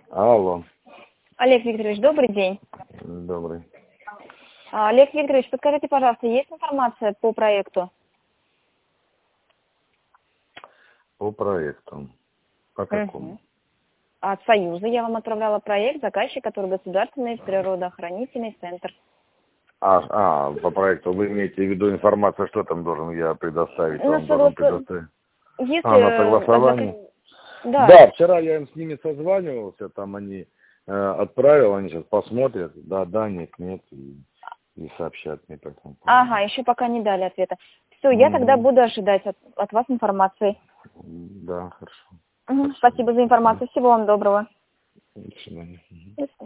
Алло. Олег Викторович, добрый день. Добрый. Олег Викторович, подскажите, пожалуйста, есть информация по проекту? По проекту. По какому? От Союза я вам отправляла проект, заказчик, который государственный природоохранительный центр. По проекту вы имеете в виду информацию, что там должен я предоставить? Вам должен предоставить? Если... на согласование? Да. Вчера я им с ними созванивался, там они отправил, они сейчас посмотрят, да, нет, и сообщат мне потом. Ага, еще пока не дали ответа. Все, я тогда буду ожидать от вас информации. Да, хорошо. Спасибо за информацию. Всего вам доброго. До свидания. До свидания.